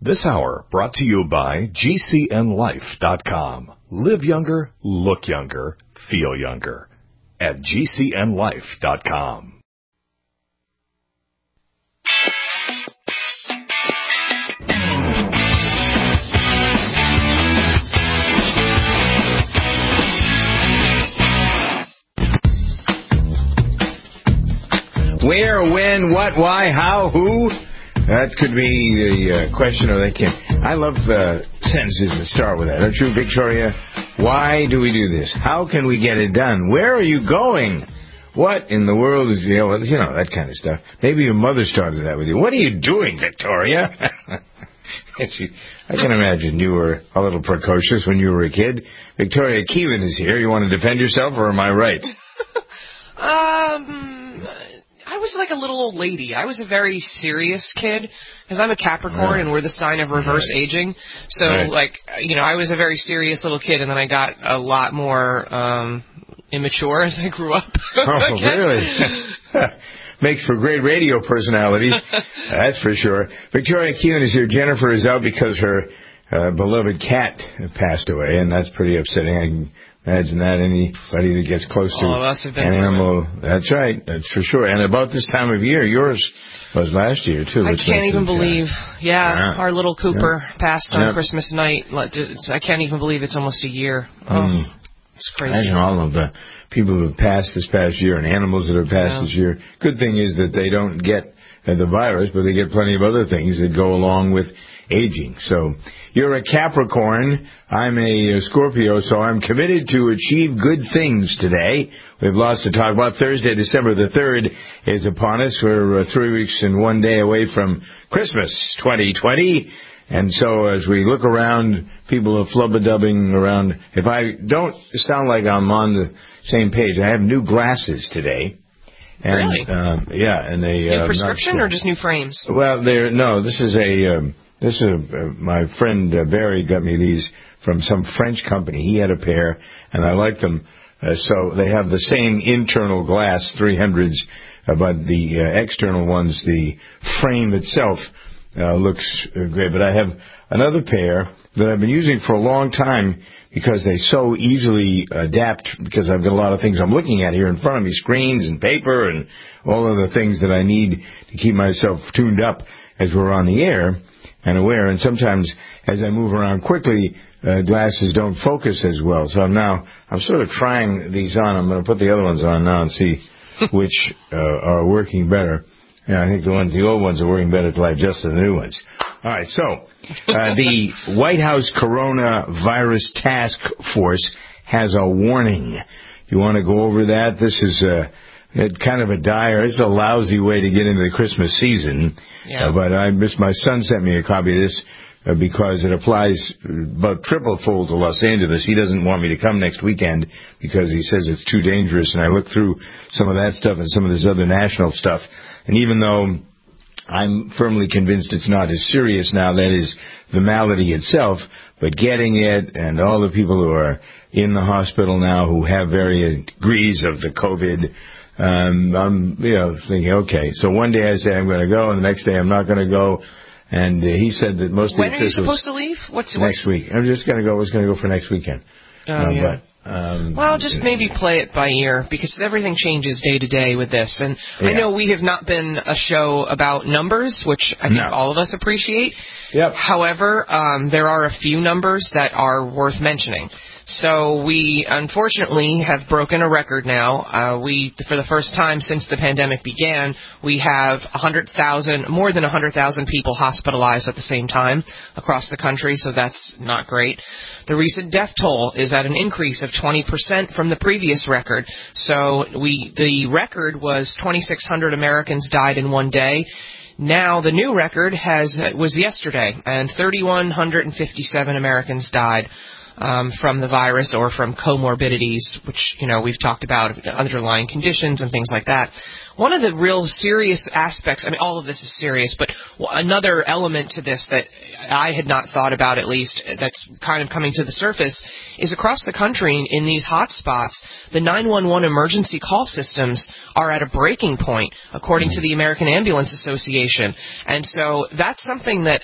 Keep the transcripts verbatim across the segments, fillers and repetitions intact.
This hour brought to you by G C N life dot com. Live younger, look younger, feel younger at G C N life dot com. Where, when, what, why, how, who? That could be the uh, question, or they can. I love uh, sentences that start with that. Don't you, Victoria? Why do we do this? How can we get it done? Where are you going? What in the world is, you know, you know that kind of stuff. Maybe your mother started that with you. What are you doing, Victoria? I can imagine you were a little precocious when you were a kid. Victoria Keelan is here. You want to defend yourself, or am I right? um... I was like a little old lady. I was a very serious kid because I'm a Capricorn, yeah. and we're the sign of reverse right. aging. So, right. like, you know, I was a very serious little kid, and then I got a lot more um, immature as I grew up. Oh, really? Makes for great radio personalities, that's for sure. Victoria Keelan is here. Jennifer is out because her uh, beloved cat passed away, and that's pretty upsetting. I can imagine that. Anybody that gets close to All of us have been an animal, that's right, that's for sure. And about this time of year, yours was last year, too. I can't even believe, yeah, yeah, our little Cooper yeah. passed on yeah. Christmas night. I can't even believe it's almost a year. Oh, mm. It's crazy. Imagine all of the people who have passed this past year and animals that have passed yeah. this year. Good thing is that they don't get the virus, but they get plenty of other things that go along with aging. So you're a Capricorn. I'm a Scorpio, so I'm committed to achieve good things today. We have lots to talk about. Thursday, December the third is upon us. We're uh, three weeks and one day away from Christmas twenty twenty. And so as we look around, people are flubba-dubbing around. If I don't sound like I'm on the same page, I have new glasses today. And, really? Um, yeah. And they, new uh, prescription not, or just new frames? Well, they're, no, this is a... Um, This is a, my friend uh, Barry got me these from some French company. He had a pair, and I liked them. Uh, so they have the same internal glass, three hundreds, uh, but the uh, external ones, the frame itself uh, looks uh, great. But I have another pair that I've been using for a long time because they so easily adapt, because I've got a lot of things I'm looking at here in front of me, screens and paper and all of the things that I need to keep myself tuned up as we're on the air and aware, and sometimes as I move around quickly, uh, glasses don't focus as well. So I'm now, I'm sort of trying these on. I'm going to put the other ones on now and see which uh, are working better. Yeah, I think the ones, the old ones are working better till I adjust to the new ones. All right, so uh, the White House Coronavirus Task Force has a warning. You want to go over that? This is uh, It's kind of a dire, it's a lousy way to get into the Christmas season. Yeah. Uh, but I miss, my son sent me a copy of this uh, because it applies about triple fold to Los Angeles. He doesn't want me to come next weekend because he says it's too dangerous. And I looked through some of that stuff and some of this other national stuff. And even though I'm firmly convinced it's not as serious now, that is the malady itself, but getting it and all the people who are in the hospital now who have various degrees of the COVID, Um, I'm, you know, thinking, okay, so one day I say I'm going to go, and the next day I'm not going to go. And uh, he said that most when of the officials... When are you supposed to leave? What's next what's... week? I'm just going to go. I was going to go for next weekend. Oh, uh, yeah. But, um, well, just maybe play it by ear, because everything changes day to day with this. And yeah. I know we have not been a show about numbers, which I think no. all of us appreciate. Yep. However, um, there are a few numbers that are worth mentioning. So we, unfortunately, have broken a record now. Uh, we, for the first time since the pandemic began, we have one hundred thousand, more than one hundred thousand people hospitalized at the same time across the country, so that's not great. The recent death toll is at an increase of twenty percent from the previous record. So we, the record was twenty-six hundred Americans died in one day. Now the new record has was yesterday, and three thousand one hundred fifty-seven Americans died Um, from the virus or from comorbidities, which, you know, we've talked about, underlying conditions and things like that. One of the real serious aspects, I mean, all of this is serious, but another element to this that I had not thought about, at least, that's kind of coming to the surface, is across the country in these hot spots, the nine one one emergency call systems are at a breaking point, according to the American Ambulance Association. And so that's something that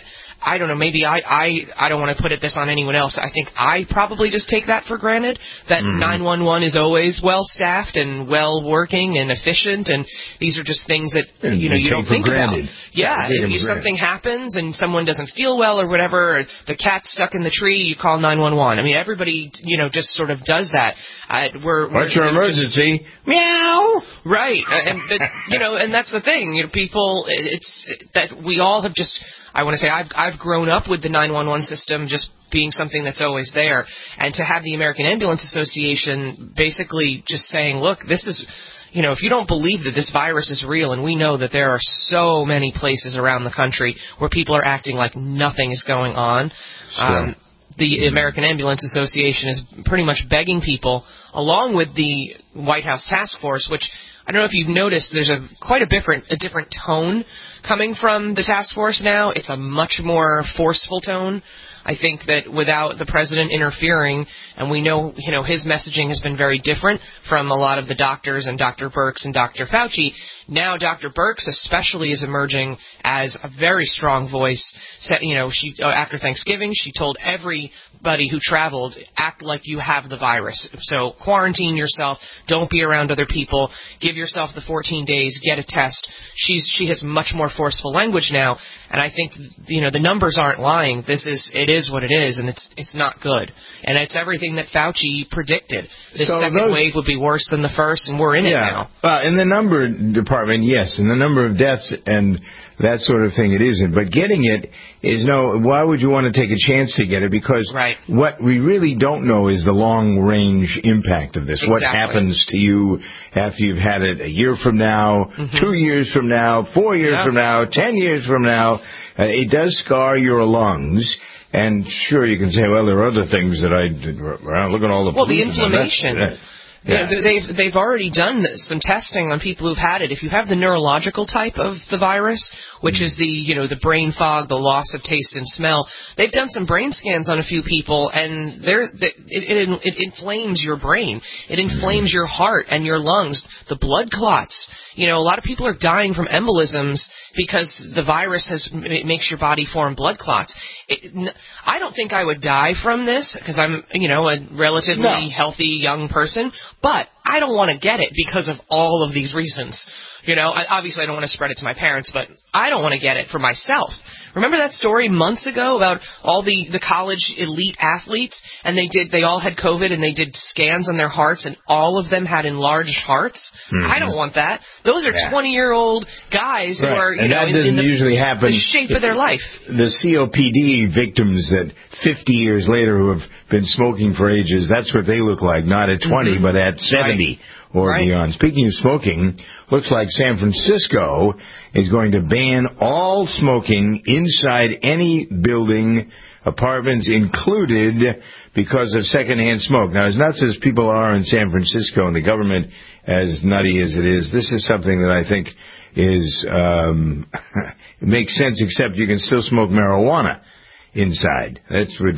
I don't know, maybe I, I, I don't want to put it this on anyone else. I think I probably just take that for granted, that mm-hmm. nine one one is always well-staffed and well-working and efficient, and these are just things that, and you know, you don't think granted. about. Yeah, if, if something happens and someone doesn't feel well or whatever, or the cat's stuck in the tree, you call nine one one. I mean, everybody, you know, just sort of does that. Uh, we're, What's we're, your emergency? Just, meow! Right, and, and you know, and that's the thing. You know, people, it's that we all have just... I want to say I've I've grown up with the nine one one system just being something that's always there, and to have the American Ambulance Association basically just saying, look, this is, you know, if you don't believe that this virus is real, and we know that there are so many places around the country where people are acting like nothing is going on, sure. um, the American Ambulance Association is pretty much begging people, along with the White House Task Force, which I don't know if you've noticed, there's a quite a different a different tone coming from the task force now. It's a much more forceful tone. I think that without the president interfering, and we know, you know, his messaging has been very different from a lot of the doctors and Doctor Birx and Doctor Fauci. Now Doctor Birx especially is emerging as a very strong voice. You know, she uh, after Thanksgiving, she told everybody who traveled, act like you have the virus. So quarantine yourself, don't be around other people, give yourself the fourteen days, get a test. She's she has much more forceful language now, and I think, you know, the numbers aren't lying. This is it is what it is, and it's it's not good. And it's everything that Fauci predicted. This so second those, wave would be worse than the first, and we're in yeah. it now. Well, in the number department, yes. In the number of deaths and that sort of thing, it isn't. But getting it is no, why would you want to take a chance to get it? Because right. what we really don't know is the long-range impact of this. Exactly. What happens to you after you've had it a year from now, mm-hmm. two years from now, four years yeah. from now, ten years from now. Uh, it does scar your lungs. And sure, you can say, well, there are other things that I did. Well, look at all the well, the pollution. inflammation. That, Yeah. You know, they've they've already done some testing on people who've had it. If you have the neurological type of the virus, which is the you know the brain fog, the loss of taste and smell, they've done some brain scans on a few people, and they're it it, it inflames your brain, it inflames your heart and your lungs, the blood clots. You know, a lot of people are dying from embolisms because the virus has it makes your body form blood clots. It, I don't think I would die from this because I'm you know a relatively no. healthy young person. But I don't want to get it because of all of these reasons. You know, I, obviously I don't want to spread it to my parents, but I don't want to get it for myself. Remember that story months ago about all the, the college elite athletes, and they did they all had COVID, and they did scans on their hearts, and all of them had enlarged hearts? Mm-hmm. I don't want that. Those are twenty-year-old yeah. guys right. who are, you and know, that in, doesn't in the, usually happen. the shape of their life. The C O P D victims that fifty years later who have been smoking for ages, that's what they look like, not at twenty, mm-hmm. but at seventy. Right. Or right. beyond. Speaking of smoking, looks like San Francisco is going to ban all smoking inside any building, apartments included, because of secondhand smoke. Now, as nuts as people are in San Francisco and the government as nutty as it is, this is something that I think is um, it makes sense, except you can still smoke marijuana inside. That's what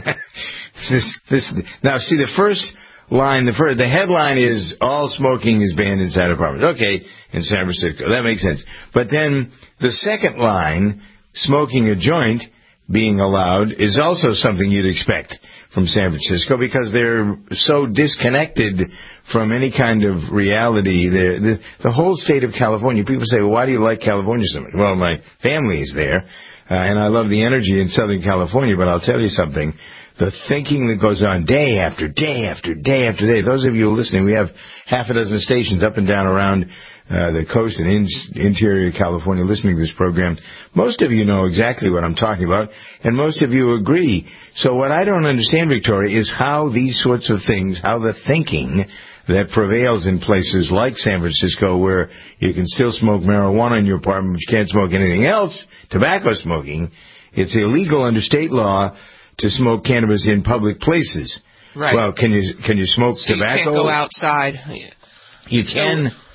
this this now see the first line, the first, the headline is all smoking is banned inside apartments. Okay, in San Francisco. That makes sense. But then the second line, smoking a joint being allowed, is also something you'd expect from San Francisco because they're so disconnected from any kind of reality. The, the whole state of California, people say, well, why do you like California so much? Well, my family is there, uh, and I love the energy in Southern California, but I'll tell you something. The thinking that goes on day after day after day after day. Those of you listening, we have half a dozen stations up and down around uh, the coast and in, interior California listening to this program. Most of you know exactly what I'm talking about, and most of you agree. So what I don't understand, Victoria, is how these sorts of things, how the thinking that prevails in places like San Francisco where you can still smoke marijuana in your apartment, but you can't smoke anything else, tobacco smoking, it's illegal under state law to smoke cannabis in public places. Right. Well, can you can you smoke so tobacco? You can't go outside. You can. So,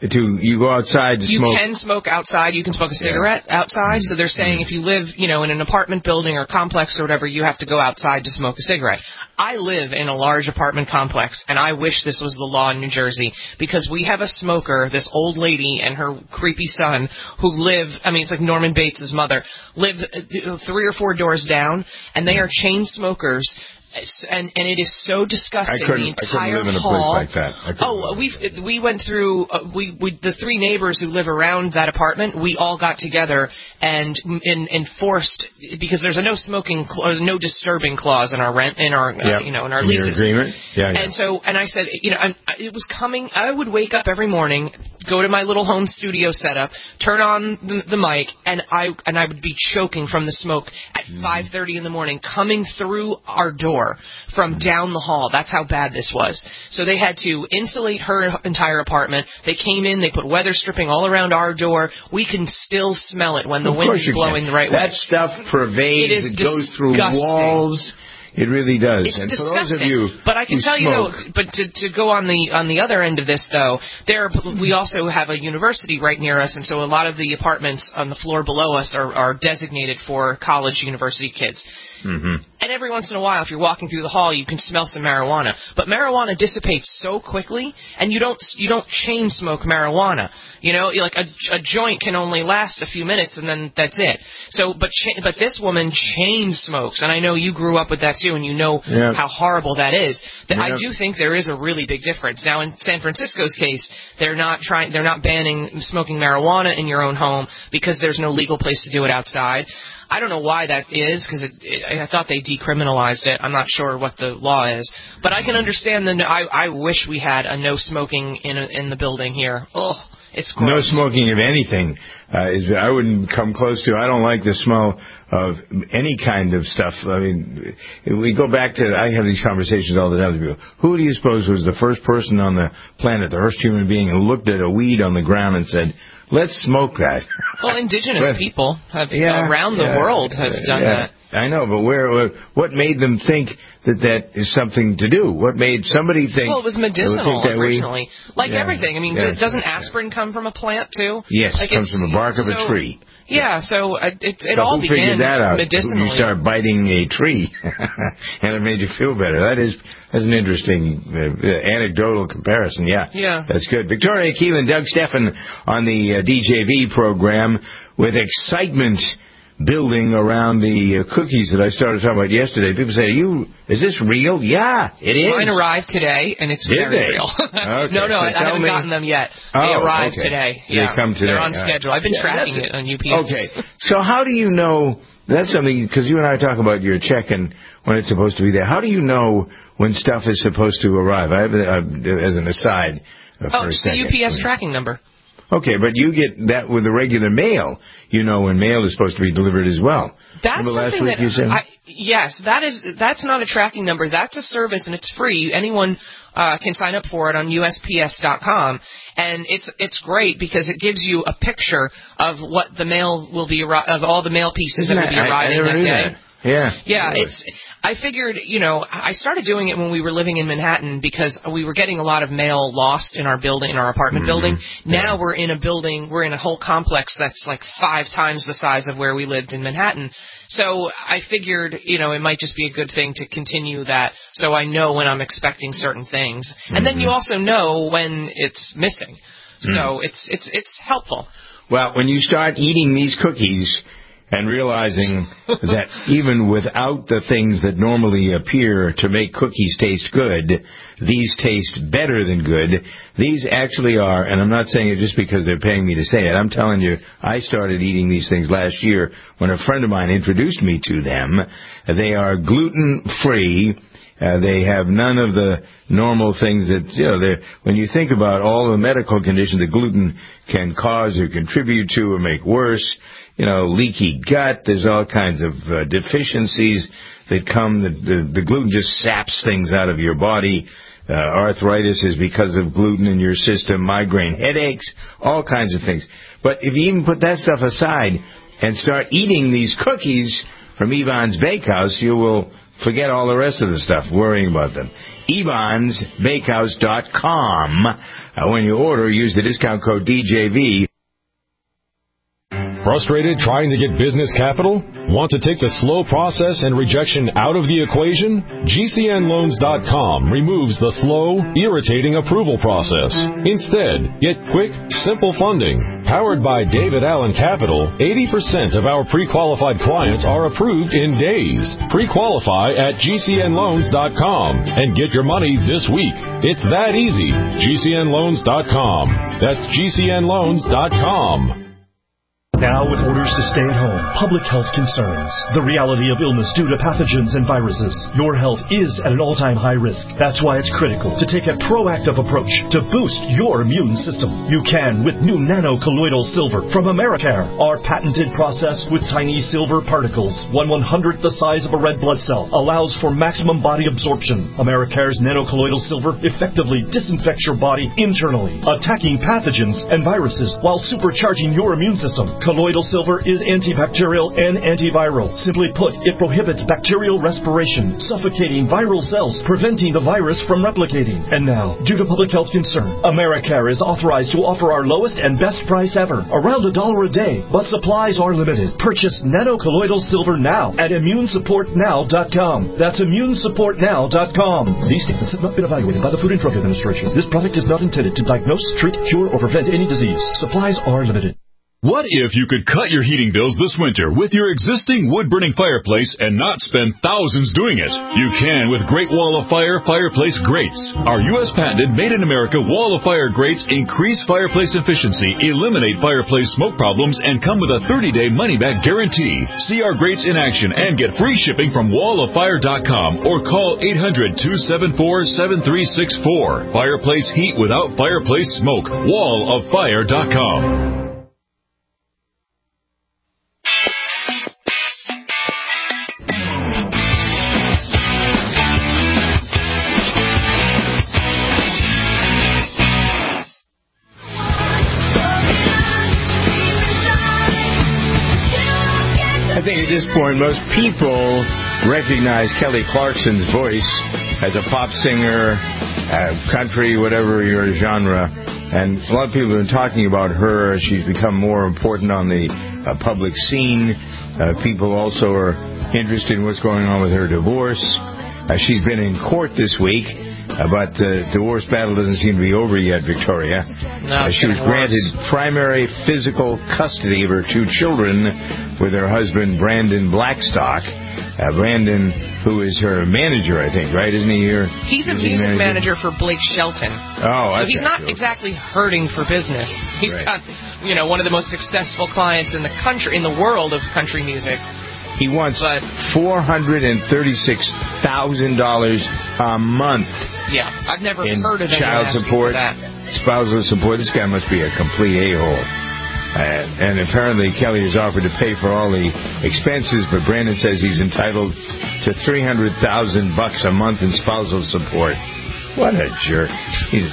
to you go outside to you smoke. You can smoke outside. You can smoke a cigarette yeah. outside. Mm-hmm. So they're saying mm-hmm. if you live, you know, in an apartment building or complex or whatever, you have to go outside to smoke a cigarette. I live in a large apartment complex, and I wish this was the law in New Jersey, because we have a smoker, this old lady and her creepy son, who live, I mean, it's like Norman Bates' mother, live three or four doors down, and they are chain smokers. And and it is so disgusting. I couldn't, the entire I couldn't live in a hall, place like that. Oh, we we went through uh, we we the three neighbors who live around that apartment. We all got together and in, enforced, because there's a no smoking, cl- no disturbing clause in our rent in our uh, yep. you know in our in leases. Your agreement. Yeah, yeah. And so and I said, you know, I'm, it was coming. I would wake up every morning, go to my little home studio setup, turn on the, the mic, and I and I would be choking from the smoke at mm. five thirty in the morning, coming through our door from down the hall. That's how bad this was. So they had to insulate her entire apartment. They came in, they put weather stripping all around our door. We can still smell it when the wind is blowing the right that way. That stuff pervades. It, is it goes disgusting. through walls. It really does. It's and disgusting. For those of you but I can tell smoke, you, though, but to, to go on the on the other end of this, though, there we also have a university right near us, and so a lot of the apartments on the floor below us are, are designated for college university kids. Mm-hmm. And every once in a while, if you're walking through the hall, you can smell some marijuana. But marijuana dissipates so quickly, and you don't you don't chain smoke marijuana. You know, like a, a joint can only last a few minutes, and then that's it. So, but cha- but this woman chain smokes, and I know you grew up with that too, and you know yep. how horrible that is. That yep. I do think there is a really big difference. Now, in San Francisco's case, they're not trying, they're not banning smoking marijuana in your own home because there's no legal place to do it outside. I don't know why that is, because it, it, I thought they decriminalized it. I'm not sure what the law is. But I can understand the... I, I wish we had a no smoking in a, in the building here. Ugh, it's gross. No smoking of anything. Uh, is, I wouldn't come close to... I don't like the smell of any kind of stuff. I mean, we go back to... I have these conversations all the time with people. Who do you suppose was the first person on the planet, the first human being, who looked at a weed on the ground and said... Let's smoke that. Well, indigenous but, people have yeah, around the yeah, world have done yeah. that. I know, but where? What made them think that that is something to do? What made somebody think? Well, it was medicinal originally, we, like yeah, everything. I mean, yeah, doesn't yeah. asprin come from a plant too? Yes, like it comes from the bark of so, a tree. Yeah, so uh, it it so all who began figured that out? medicinally. You start biting a tree, and it made you feel better. That is that's an interesting uh, anecdotal comparison. Yeah, yeah, that's good. Victoria Keelan, Doug Steffen on the uh, D J V program with excitement building around the uh, cookies that I started talking about yesterday. People say, "Are you? Is this real?" Yeah, it is. Mine arrived today, and it's Did very they? real. Okay, no, no, so I, I haven't me. gotten them yet. Oh, they arrived okay. today. Yeah, they come today. They're on All schedule. Right. I've been yeah, tracking it on U P S. Okay, so how do you know? That's something, because you and I talk about your check and when it's supposed to be there. How do you know when stuff is supposed to arrive? I have, uh, as an aside, uh, for oh, a it's second. the U P S tracking number. Okay, but you get that with the regular mail. You know when mail is supposed to be delivered as well. That's Remember last something week that you said? I, yes, that is that's not a tracking number. That's a service, and it's free. Anyone uh, can sign up for it on U S P S dot com, and it's it's great because it gives you a picture of what the mail will be of all the mail pieces Isn't that will be that, arriving I, I that day. That. Yeah. Yeah, really. it's. I figured, you know, I started doing it when we were living in Manhattan because we were getting a lot of mail lost in our building, in our apartment mm-hmm. building. Now yeah. we're in a building, we're in a whole complex that's like five times the size of where we lived in Manhattan. So I figured, you know, it might just be a good thing to continue that so I know when I'm expecting certain things. And mm-hmm. then you also know when it's missing. So mm. it's it's it's helpful. Well, when you start eating these cookies and realizing that even without the things that normally appear to make cookies taste good, these taste better than good. These actually are, and I'm not saying it just because they're paying me to say it. I'm telling you, I started eating these things last year when a friend of mine introduced me to them. They are gluten-free. Uh, they have none of the normal things that, you know, when you think about all the medical conditions that gluten can cause or contribute to or make worse, you know, leaky gut, there's all kinds of uh, deficiencies that come. The, the, the gluten just saps things out of your body. Uh, arthritis is because of gluten in your system, migraine, headaches, all kinds of things. But if you even put that stuff aside and start eating these cookies from Ebon's Bakehouse, you will forget all the rest of the stuff, worrying about them. Ebons Bakehouse dot com. Uh, when you order, use the discount code D J V. Frustrated trying to get business capital? Want to take the slow process and rejection out of the equation? G C N loans dot com removes the slow, irritating approval process. Instead, get quick, simple funding. Powered by David Allen Capital, eighty percent of our pre-qualified clients are approved in days. Pre-qualify at G C N loans dot com and get your money this week. It's that easy. G C N loans dot com. That's G C N loans dot com. Now with orders to stay at home, public health concerns, the reality of illness due to pathogens and viruses, your health is at an all-time high risk. That's why it's critical to take a proactive approach to boost your immune system. You can with new nano-colloidal silver from Americare. Our patented process with tiny silver particles, one one-hundredth the size of a red blood cell, allows for maximum body absorption. Americare's nano-colloidal silver effectively disinfects your body internally, attacking pathogens and viruses while supercharging your immune system. Colloidal silver is antibacterial and antiviral. Simply put, it prohibits bacterial respiration, suffocating viral cells, preventing the virus from replicating. And now, due to public health concern, Americare is authorized to offer our lowest and best price ever, around a dollar a day, but supplies are limited. Purchase nano-colloidal silver now at immune support now dot com. That's immune support now dot com. These statements have not been evaluated by the Food and Drug Administration. This product is not intended to diagnose, treat, cure, or prevent any disease. Supplies are limited. What if you could cut your heating bills this winter with your existing wood-burning fireplace and not spend thousands doing it? You can with Great Wall of Fire Fireplace Grates. Our U S patented made-in-America Wall of Fire grates increase fireplace efficiency, eliminate fireplace smoke problems, and come with a thirty-day money-back guarantee. See our grates in action and get free shipping from wall of fire dot com or call eight hundred, two seven four, seven three six four. Fireplace heat without fireplace smoke. wall of fire dot com. I think at this point, most people recognize Kelly Clarkson's voice as a pop singer, uh, country, whatever your genre. And a lot of people have been talking about her. She's become more important on the uh, public scene. Uh, people also are interested in what's going on with her divorce. Uh, she's been in court this week, uh, but the divorce battle doesn't seem to be over yet, Victoria. No, uh, she was granted worse. primary physical custody of her two children with her husband, Brandon Blackstock. Uh, Brandon, who is her manager, I think, right? Isn't he here? He's a music manager? manager for Blake Shelton. Oh, so he's not cool. exactly hurting for business. He's right. got, you know, one of the most successful clients in the country, in the world of country music. He wants but, four hundred thirty-six thousand dollars a month. Yeah, I've never in heard of anyone child asking support, for that. spousal support. This guy must be a complete a-hole. Uh, and apparently Kelly has offered to pay for all the expenses, but Brandon says he's entitled to three hundred thousand bucks a month in spousal support. What a jerk! He's,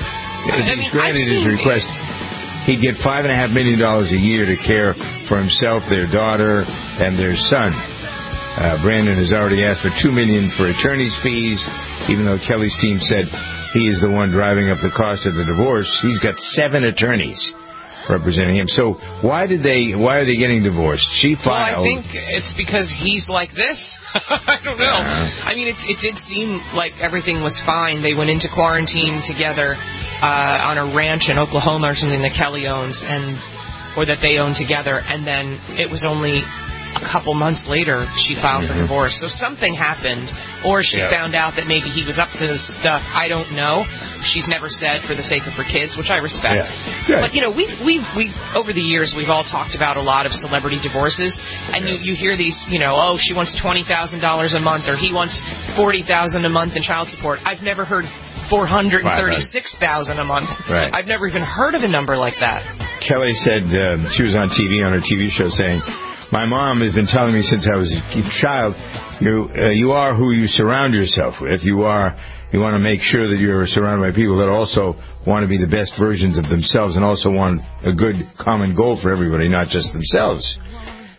I mean, he's granted his seen, request. He'd get five and a half million dollars a year to care for himself, their daughter, and their son. Uh, Brandon has already asked for two million dollars for attorney's fees, even though Kelly's team said he is the one driving up the cost of the divorce. He's got seven attorneys representing him. So why did they? Why are they getting divorced? She filed. Well, I think it's because he's like this. I don't know. Uh, I mean, it, it did seem like everything was fine. They went into quarantine together uh, on a ranch in Oklahoma or something that Kelly owns, and or that they own together. And then it was only a couple months later she filed mm-hmm. for divorce. So something happened, or she yeah. found out that maybe he was up to this stuff. I don't know. She's never said for the sake of her kids, which I respect. Yeah. But, you know, we've, we've, we've, over the years, we've all talked about a lot of celebrity divorces, and yeah. you, you hear these, you know, oh, she wants twenty thousand dollars a month, or he wants forty thousand dollars a month in child support. I've never heard four hundred thirty-six thousand dollars a month. Right. I've never even heard of a number like that. Kelly said uh, she was on T V, on her T V show, saying, my mom has been telling me since I was a child, you uh, you are who you surround yourself with. You are you want to make sure that you're surrounded by people that also want to be the best versions of themselves and also want a good common goal for everybody, not just themselves.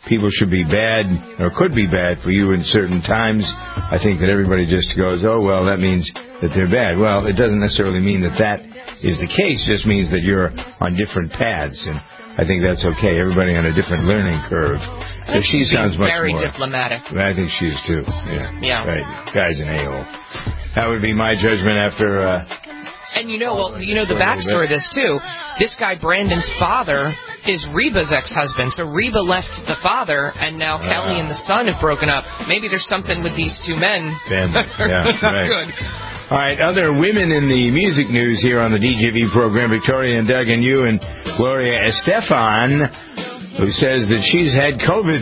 people should be bad or could be bad for you in certain times. I think that everybody just goes, oh, well, that means that they're bad. Well, it doesn't necessarily mean that that is the case. It just means that you're on different paths, and I think that's okay. Everybody on a different learning curve. So she sounds much very more diplomatic. I think she is too. Yeah. Yeah. Right. Guy's an a-hole. That would be my judgment after. Uh, and you know, well, you know the backstory of this too. This guy Brandon's father is Reba's ex-husband. So Reba left the father, and now uh, Kelly and the son have broken up. Maybe there's something with these two men. Family. Yeah. Not right. good. All right, other women in the music news here on the D J V program, Victoria and Doug and you and Gloria Estefan, who says that she's had COVID.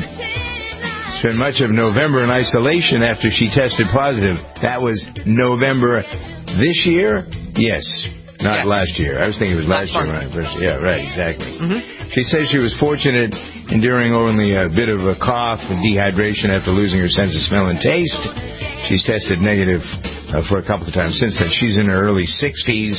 Spent much of November in isolation after she tested positive. That was November this year? Yes, not yes. last year. I was thinking it was last, last year when I first. Yeah, right, exactly. Mm-hmm. She says she was fortunate, enduring only a bit of a cough and dehydration after losing her sense of smell and taste. She's tested negative Uh, for a couple of times since then. She's in her early sixties.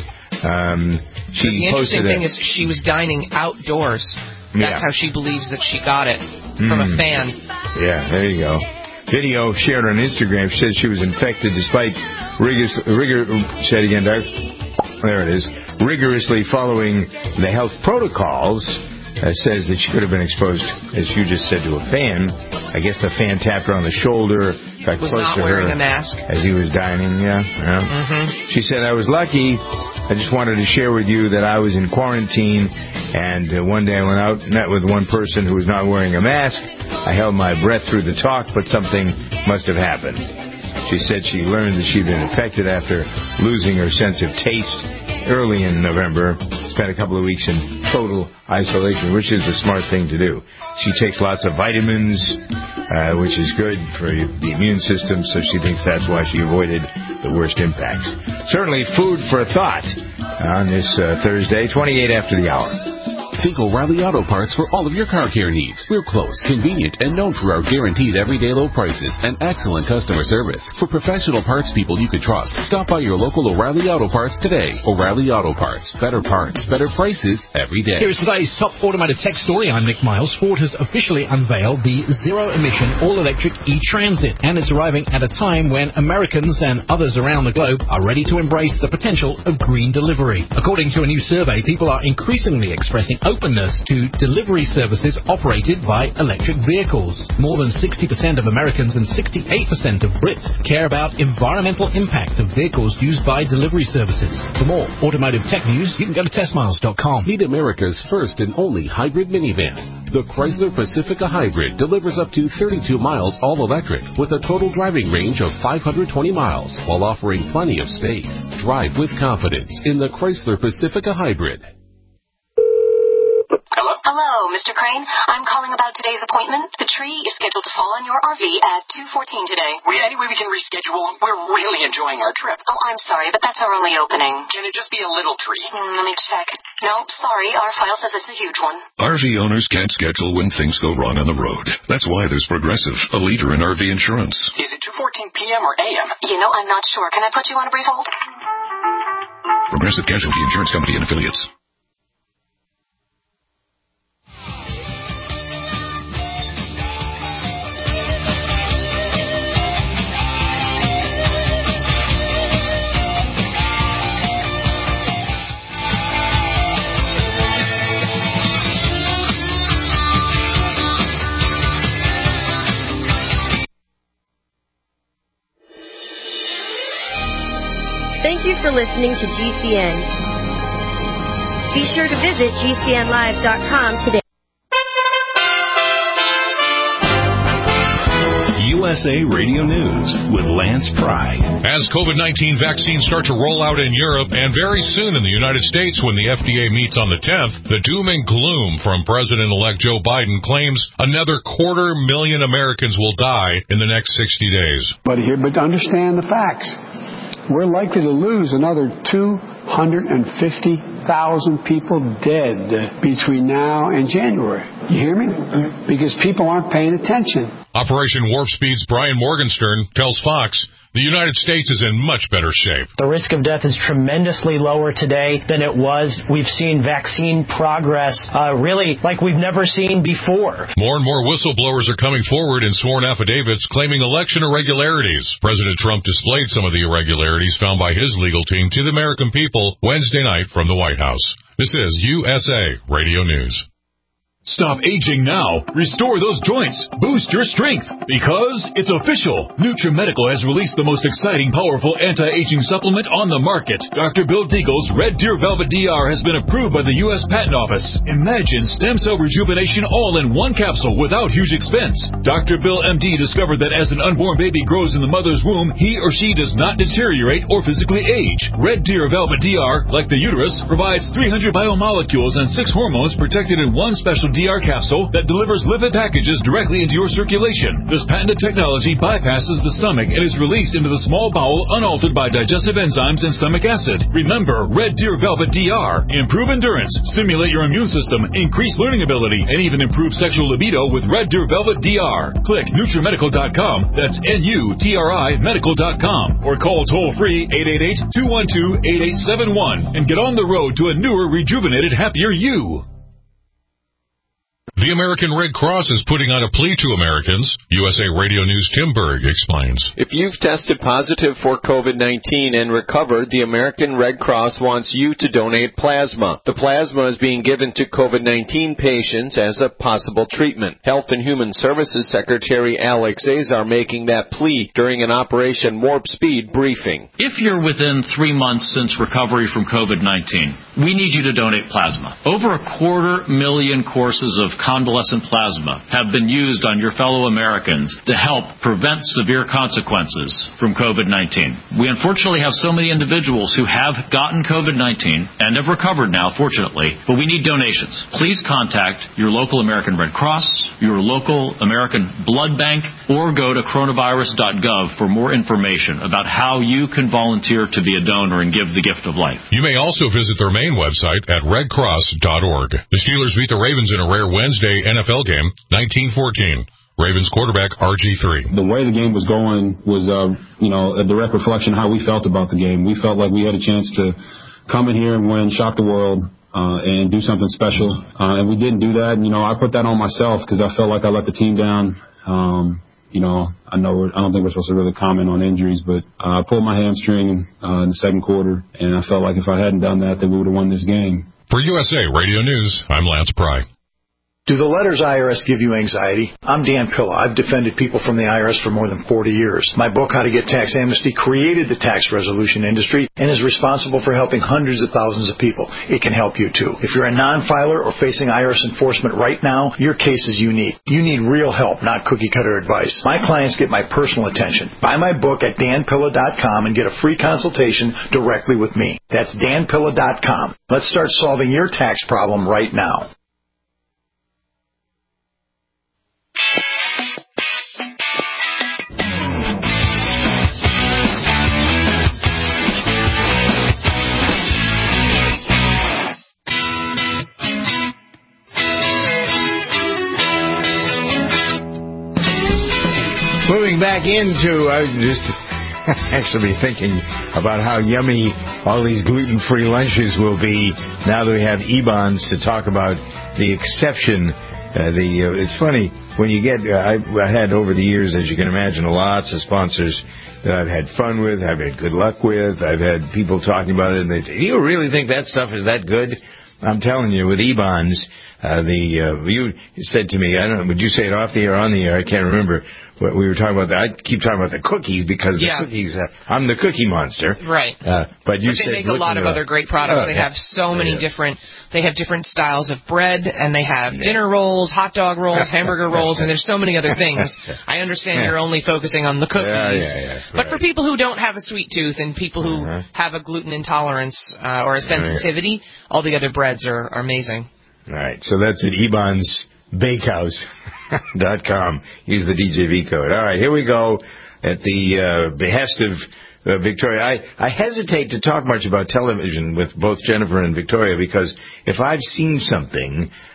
Um, she the interesting posted thing a, is she was dining outdoors. That's yeah. how she believes that she got it mm. from a fan. Yeah, there you go. Video shared on Instagram. She says she was infected despite rigorous, rigor. Say it again, Doug. There it is. Rigorously following the health protocols. Uh, says that she could have been exposed, as you just said, to a fan. I guess the fan tapped her on the shoulder, got was close not to wearing her a mask as he was dining. Yeah, yeah. Mm-hmm. She said, "I was lucky. I just wanted to share with you that I was in quarantine, and uh, one day I went out, met with one person who was not wearing a mask. I held my breath through the talk, but something must have happened." She said she learned that she'd been infected after losing her sense of taste early in November. Spent a couple of weeks in total isolation, which is the smart thing to do. She takes lots of vitamins, uh, which is good for the immune system, so she thinks that's why she avoided the worst impacts. Certainly food for thought on this uh, Thursday, twenty-eight after the hour. Think O'Reilly Auto Parts for all of your car care needs. We're close, convenient, and known for our guaranteed everyday low prices and excellent customer service. For professional parts people you can trust, stop by your local O'Reilly Auto Parts today. O'Reilly Auto Parts. Better parts, better prices every day. Here's today's top automotive tech story. I'm Nick Miles. Ford has officially unveiled the zero-emission all-electric e-Transit, and it's arriving at a time when Americans and others around the globe are ready to embrace the potential of green delivery. According to a new survey, people are increasingly expressing openness to delivery services operated by electric vehicles. More than sixty percent of Americans and sixty-eight percent of Brits care about environmental impact of vehicles used by delivery services. For more automotive tech news, you can go to test miles dot com. Meet America's first and only hybrid minivan. The Chrysler Pacifica Hybrid delivers up to thirty-two miles all-electric with a total driving range of five hundred twenty miles while offering plenty of space. Drive with confidence in the Chrysler Pacifica Hybrid. Hello? Hello, Mister Crane. I'm calling about today's appointment. The tree is scheduled to fall on your R V at two fourteen today. We, any way we can reschedule? We're really enjoying our trip. Oh, I'm sorry, but that's our only opening. Can it just be a little tree? Mm, let me check. No, sorry. Our file says it's a huge one. R V owners can't schedule when things go wrong on the road. That's why there's Progressive, a leader in R V insurance. Is it two fourteen p.m. or a m? You know, I'm not sure. Can I put you on a brief hold? Progressive Casualty Insurance Company and Affiliates. Thank you for listening to G C N. Be sure to visit G C N live dot com today. U S A Radio News with Lance Pry. As COVID nineteen vaccines start to roll out in Europe and very soon in the United States when the F D A meets on the tenth, the doom and gloom from President-elect Joe Biden claims another quarter million Americans will die in the next sixty days. But here, but understand the facts. We're likely to lose another two hundred fifty thousand people dead between now and January. You hear me? Because people aren't paying attention. Operation Warp Speed's Brian Morgenstern tells Fox the United States is in much better shape. The risk of death is tremendously lower today than it was. We've seen vaccine progress uh, really like we've never seen before. More and more whistleblowers are coming forward in sworn affidavits claiming election irregularities. President Trump displayed some of the irregularities found by his legal team to the American people Wednesday night from the White House. This is U S A Radio News. Stop aging now. Restore those joints. Boost your strength. Because it's official. NutriMedical has released the most exciting, powerful anti-aging supplement on the market. Doctor Bill Deagle's Red Deer Velvet D R has been approved by the U S Patent Office. Imagine stem cell rejuvenation all in one capsule without huge expense. Doctor Bill M D discovered that as an unborn baby grows in the mother's womb, he or she does not deteriorate or physically age. Red Deer Velvet D R, like the uterus, provides three hundred biomolecules and six hormones protected in one special D R capsule that delivers lipid packages directly into your circulation. This patented technology bypasses the stomach and is released into the small bowel unaltered by digestive enzymes and stomach acid. Remember, Red Deer Velvet D R. Improve endurance, stimulate your immune system, increase learning ability, and even improve sexual libido with Red Deer Velvet D R. Click NutriMedical dot com, that's N U T R I medical dot com, or call toll-free eight eight eight, two one two, eight eight seven one and get on the road to a newer, rejuvenated, happier you. The American Red Cross is putting out a plea to Americans. U S A Radio News' Tim Berg explains. If you've tested positive for COVID nineteen and recovered, the American Red Cross wants you to donate plasma. The plasma is being given to COVID nineteen patients as a possible treatment. Health and Human Services Secretary Alex Azar making that plea during an Operation Warp Speed briefing. If you're within three months since recovery from COVID nineteen, we need you to donate plasma. Over a quarter million courses of convalescent plasma have been used on your fellow Americans to help prevent severe consequences from COVID nineteen. We unfortunately have so many individuals who have gotten COVID nineteen and have recovered now, fortunately, but we need donations. Please contact your local American Red Cross, your local American Blood Bank, or go to coronavirus dot gov for more information about how you can volunteer to be a donor and give the gift of life. You may also visit their main website at red cross dot org. The Steelers beat the Ravens in a rare Wednesday N F L game, nineteen fourteen. Ravens quarterback R G three. The way the game was going was, uh, you know, a direct reflection of how we felt about the game. We felt like we had a chance to come in here and win, shock the world, uh, and do something special. Uh, and we didn't do that. And, you know, I put that on myself because I felt like I let the team down. Um, you know, I know we're, I don't think we're supposed to really comment on injuries, but uh, I pulled my hamstring uh, in the second quarter, and I felt like if I hadn't done that, then we would have won this game. For U S A Radio News, I'm Lance Pry. Do the letters I R S give you anxiety? I'm Dan Pilla. I've defended people from the I R S for more than forty years. My book, How to Get Tax Amnesty, created the tax resolution industry and is responsible for helping hundreds of thousands of people. It can help you, too. If you're a non-filer or facing I R S enforcement right now, your case is unique. You need real help, not cookie-cutter advice. My clients get my personal attention. Buy my book at dan pilla dot com and get a free consultation directly with me. That's dan pilla dot com. Let's start solving your tax problem right now. Moving back into, I was just actually thinking about how yummy all these gluten-free lunches will be now that we have E-Bonds to talk about the exception. Uh, the uh, it's funny, when you get, uh, I, I had over the years, as you can imagine, lots of sponsors that I've had fun with, I've had good luck with, I've had people talking about it, and they say, do you really think that stuff is that good? I'm telling you, with E-Bonds, uh, the, uh, you said to me, I don't know, would you say it off the air or on the air? I can't remember. What we were talking about, the, I keep talking about the cookies because yeah. the cookies, uh, I'm the cookie monster. Right. Uh, but you but they said make a lot of other great products. Oh, they yeah. have so many yeah. different, they have different styles of bread, and they have yeah. dinner rolls, hot dog rolls, hamburger rolls, and there's so many other things. I understand you're only focusing on the cookies. Yeah, yeah, yeah. Right. But for people who don't have a sweet tooth and people who uh-huh. have a gluten intolerance uh, or a sensitivity, right. all the other breads are, are amazing. All right. So that's at E Bonds Bakehouse. Dot com. Use the D J V code. All right, here we go. At the uh, behest of uh, Victoria, I, I hesitate to talk much about television with both Jennifer and Victoria because if I've seen something,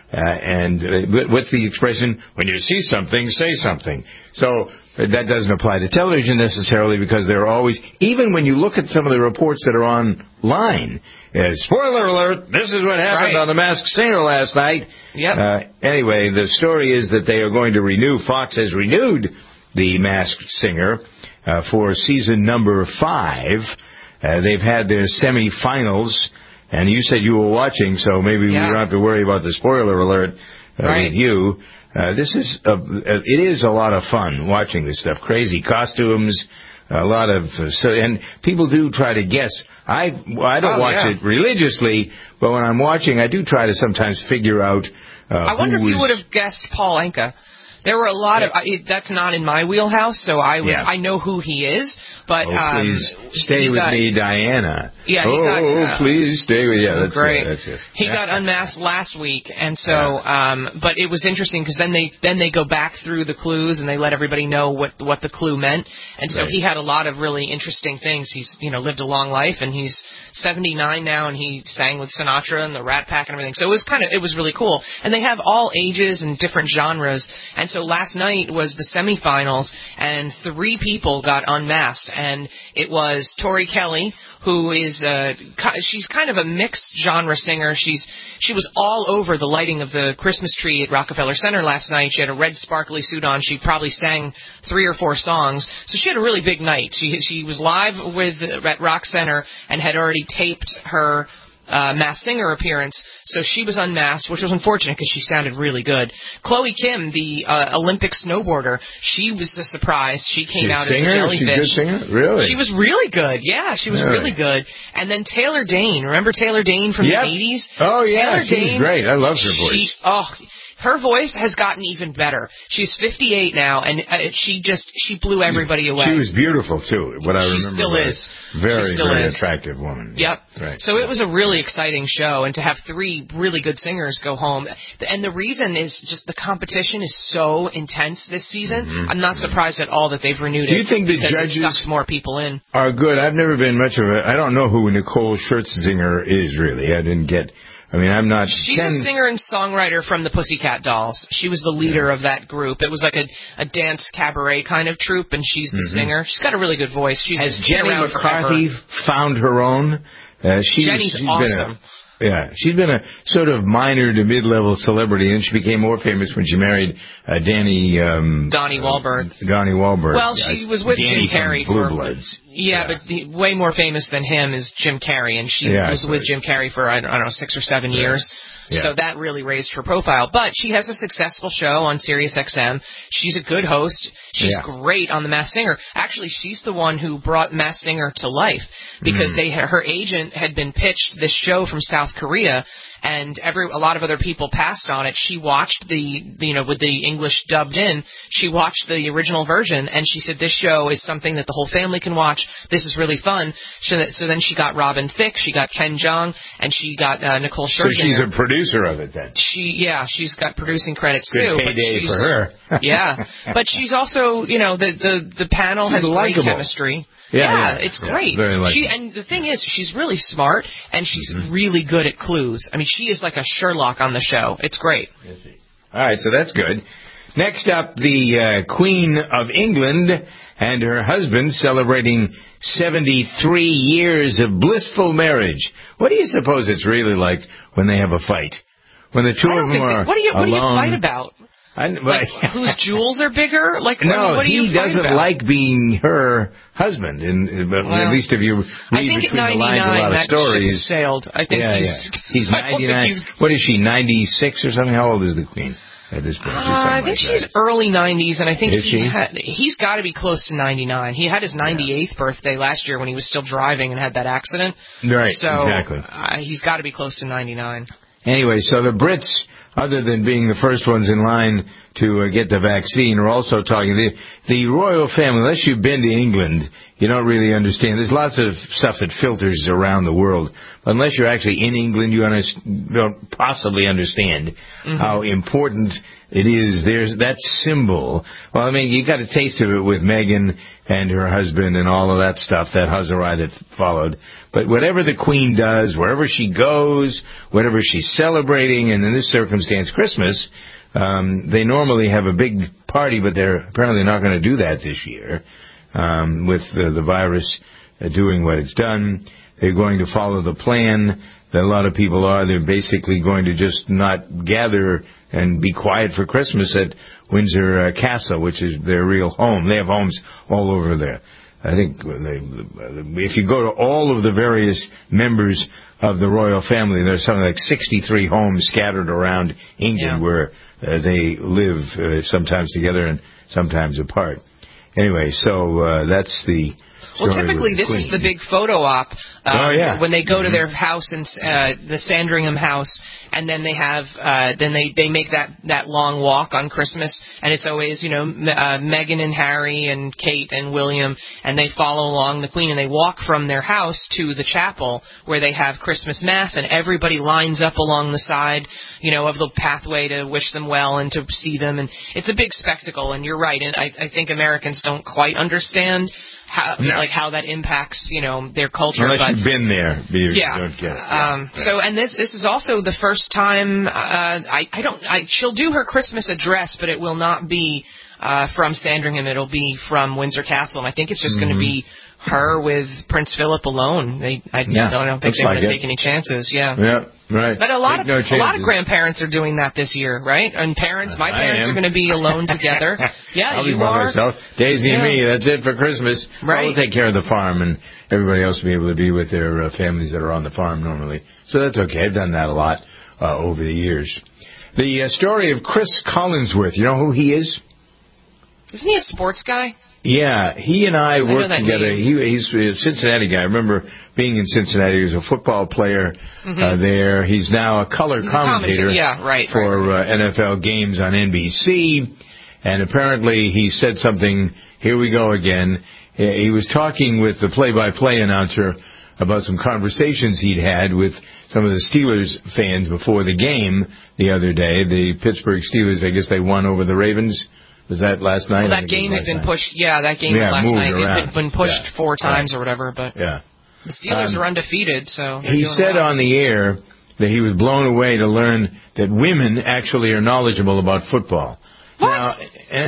Uh, and uh, what's the expression? When you see something, say something. So that doesn't apply to television necessarily because there are always, even when you look at some of the reports that are online, uh, spoiler alert, this is what happened right. on The Masked Singer last night. Yep. Uh, anyway, the story is that they are going to renew, Fox has renewed The Masked Singer uh, for season number five. Uh, they've had their semifinals. And you said you were watching, so maybe yeah. we don't have to worry about the spoiler alert uh, right. with you. Uh, this is a, it is a lot of fun watching this stuff. Crazy costumes, a lot of uh, so, and people do try to guess. I well, I don't oh, watch yeah. it religiously, but when I'm watching, I do try to sometimes figure out. Uh, I wonder who if you is, would have guessed Paul Anka. There were a lot of. I, that's not in my wheelhouse, so I was. Yeah. I know who he is, but oh, um, please stay with got, me, Diana. Yeah, he oh, got, oh, uh, please stay with. Yeah, that's great. it. That's it. He yeah. got unmasked last week, and so. Yeah. Um, but it was interesting because then they then they go back through the clues and they let everybody know what what the clue meant, and so right. he had a lot of really interesting things. He's you know lived a long life, and he's seventy-nine now, and he sang with Sinatra and the Rat Pack and everything. So it was kind of it was really cool, and they have all ages and different genres. And so last night was the semifinals, and three people got unmasked, and it was Tori Kelly, who is uh, she's kind of a mixed genre singer. She's she was all over the lighting of the Christmas tree at Rockefeller Center last night. She had a red sparkly suit on. She probably sang three or four songs, so she had a really big night. She she was live with at Rock Center and had already taped her uh, Masked Singer appearance, so she was unmasked, which was unfortunate because she sounded really good. Chloe Kim, the uh, Olympic snowboarder, she was a surprise. She came She's out singer? as a jellyfish. She's a good singer? Really? She was really good. Yeah, she was really? really good. And then Taylor Dane. Remember Taylor Dane from yep. the eighties? Oh, yeah. Taylor She's Dane, great. I love her voice. She, oh, her voice has gotten even better. She's fifty-eight now, and uh, she just she blew everybody away. She was beautiful too. What I she remember, still was is. Very, she still very is. attractive woman. Yep. Right. So it was a really exciting show, and to have three really good singers go home, and the reason is just the competition is so intense this season. Mm-hmm. I'm not surprised at all that they've renewed Do it. you think the because judges it sucks more people in? Are good? I've never been much of a. I don't know who Nicole Scherzinger is really. I didn't get. I mean, I'm not. She's ten... a singer and songwriter from the Pussycat Dolls. She was the leader yeah. of that group. It was like a, a dance cabaret kind of troupe, and she's the mm-hmm. singer. She's got a really good voice. She's Has been Jenny around McCarthy forever. found her own? Uh, she Jenny's was, she's awesome. Been a, yeah, she's been a sort of minor to mid-level celebrity, and she became more famous when she married uh, Danny... Um, Donnie Wahlberg. Uh, Donnie Wahlberg. Well, she was with Danny Jim Carrey from Blue for... Bloods. Yeah, yeah, but he, way more famous than him is Jim Carrey, and she yeah, was with Jim Carrey for, I don't, I don't know, six or seven yeah. years. Yeah. So that really raised her profile. But she has a successful show on Sirius X M. She's a good host. She's yeah. great on The Masked Singer. Actually, she's the one who brought Masked Singer to life because mm. they her agent had been pitched this show from South Korea, and every a lot of other people passed on it. She watched the, the you know with the English dubbed in. She watched the original version, and she said this show is something that the whole family can watch. This is really fun. So, that, so then she got Robin Thicke, she got Ken Jeong, and she got uh, Nicole Scherzinger. So she's a producer of it then. She yeah, she's got producing credits Good too. payday but she's, for her. yeah, but she's also you know the the the panel she's has great likable. chemistry. Yeah, yeah, yeah, it's yeah, great. very likable. She and the thing is, she's really smart and she's mm-hmm. really good at clues. I mean, she is like a Sherlock on the show. It's great. All right, so that's good. Next up, the uh, Queen of England and her husband celebrating seventy-three years of blissful marriage. What do you suppose it's really like when they have a fight? When the two I don't of them think are they, what do you what alone? do you fight about? I, like, whose jewels are bigger? Like, no, I mean, what do he you fight doesn't about? like being her husband. In, but well, at least if you read I think between at the lines, a lot of that stories. ship sailed. I think yeah, he's. Yeah. He's I don't think ninety-nine. he's, what is she? ninety-six or something? How old is the Queen at this point? Uh, I think like she's that. early nineties, and I think is he she? had, he's got to be close to ninety-nine. He had his ninety-eighth yeah. birthday last year when he was still driving and had that accident. Right. So, exactly. Uh, he's got to be close to ninety-nine. Anyway, so the Brits, other than being the first ones in line to uh, get the vaccine are also talking. The, the royal family, unless you've been to England, you don't really understand. There's lots of stuff that filters around the world. But unless you're actually in England, you don't possibly understand mm-hmm. how important it is. There's that symbol. Well, I mean, you got a taste of it with Meghan and her husband and all of that stuff, that huzzarai that followed. But whatever the Queen does, wherever she goes, whatever she's celebrating, and in this circumstance, Christmas, um, they normally have a big party, but they're apparently not going to do that this year um, with the, the virus uh, doing what it's done. They're going to follow the plan that a lot of people are. They're basically going to just not gather and be quiet for Christmas at Windsor uh, Castle, which is their real home. They have homes all over there. I think they, if you go to all of the various members of the royal family, there's something like sixty-three homes scattered around England yeah. where uh, they live uh, sometimes together and sometimes apart. Anyway, so uh, that's the Well, typically this Queen. is the big photo op um, oh, yeah. when they go mm-hmm. to their house in uh, the Sandringham house, and then they have uh, then they, they make that, that long walk on Christmas, and it's always you know uh, Meghan and Harry and Kate and William, and they follow along the Queen, and they walk from their house to the chapel where they have Christmas Mass, and everybody lines up along the side you know of the pathway to wish them well and to see them, and it's a big spectacle. And you're right, and I, I think Americans don't quite understand how no. like how that impacts you know their culture. Unless but, you've been there, you yeah. don't get it. Yeah. Um, so and this this is also the first time uh, I I don't I she'll do her Christmas address, but it will not be uh, from Sandringham. It'll be from Windsor Castle, and I think it's just mm-hmm. going to be her with Prince Philip alone. They I, yeah. I don't think Looks they want like to it. take any chances. Yeah. Yeah. Right. But a lot Take of no a lot of grandparents are doing that this year, right? And parents, my parents are going to be alone together. Yeah, I'll you be by are. myself. Daisy yeah. and me. That's it for Christmas. Right. We'll take care of the farm, and everybody else will be able to be with their uh, families that are on the farm normally. So that's okay. I've done that a lot uh, over the years. The uh, story of Chris Collinsworth. You know who he is? Isn't he a sports guy? Yeah, he and I, I worked together. He, he's a Cincinnati guy. I remember being in Cincinnati. He was a football player mm-hmm. uh, there. He's now a color he's commentator a yeah, right, for right, right. Uh, N F L games on N B C. And apparently he said something, here we go again. He was talking with the play-by-play announcer about some conversations he'd had with some of the Steelers fans before the game the other day. The Pittsburgh Steelers, I guess they won over the Ravens. Was that last night? Well, that game had been night. pushed. Yeah, that game yeah, was last night. Around. It had been pushed yeah. four times right. or whatever. But yeah. the Steelers um, are undefeated, so he said well. on the air that he was blown away to learn that women actually are knowledgeable about football. What? Now,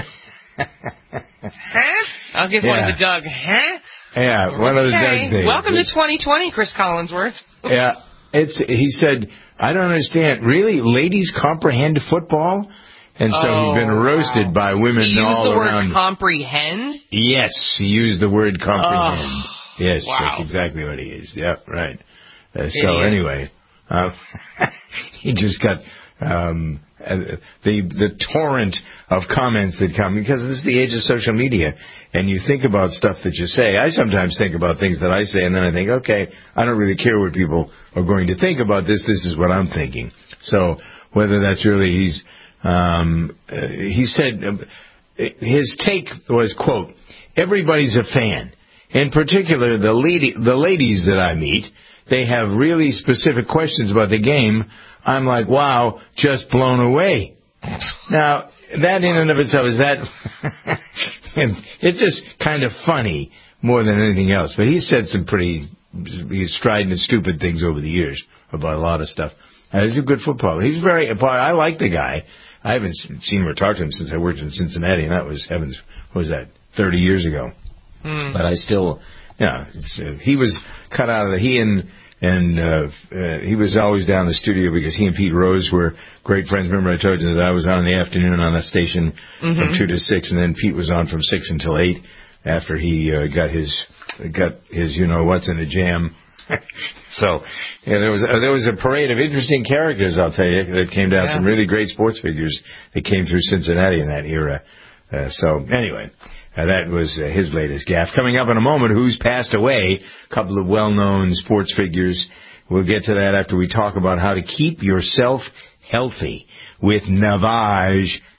huh? I'll give yeah. one of the Doug. Huh? Yeah, okay. one of the Doug things. Welcome to twenty twenty, Chris Collinsworth. yeah, it's. He said, I don't understand. Really, ladies comprehend football? And so oh, he's been roasted wow. by women he used all the word around. comprehend? Yes, he used the word comprehend. Oh, yes, wow. that's exactly what he is. Yeah, right. Uh, so anyway, uh, he just got um, uh, the the torrent of comments that come, because this is the age of social media, and you think about stuff that you say. I sometimes think about things that I say, and then I think, okay, I don't really care what people are going to think about this. This is what I'm thinking. So whether that's really he's Um, uh, he said uh, his take was, quote, everybody's a fan. In particular, the lady, the ladies that I meet, they have really specific questions about the game. I'm like, wow, just blown away. Now, that in and of itself is that, it's just kind of funny more than anything else. But he said some pretty strident and stupid things over the years about a lot of stuff. Uh, he's a good footballer. He's very, I like the guy. I haven't seen or talked to him since I worked in Cincinnati, and that was, heavens, what was that, thirty years ago. Mm. But I still, you know, it's, uh, he was cut out of the, he and, and, uh, uh, he was always down in the studio because he and Pete Rose were great friends. Remember I told you that I was on in the afternoon on that station mm-hmm. from two to six, and then Pete was on from six until eight after he, uh, got his, got his, you know, what's in a jam. So, yeah, there was uh, there was a parade of interesting characters, I'll tell you, that came down. Yeah. Some really great sports figures that came through Cincinnati in that era. Uh, so, anyway, uh, that was uh, his latest gaffe. Coming up in a moment, who's passed away? A couple of well-known sports figures. We'll get to that after we talk about how to keep yourself healthy with Navage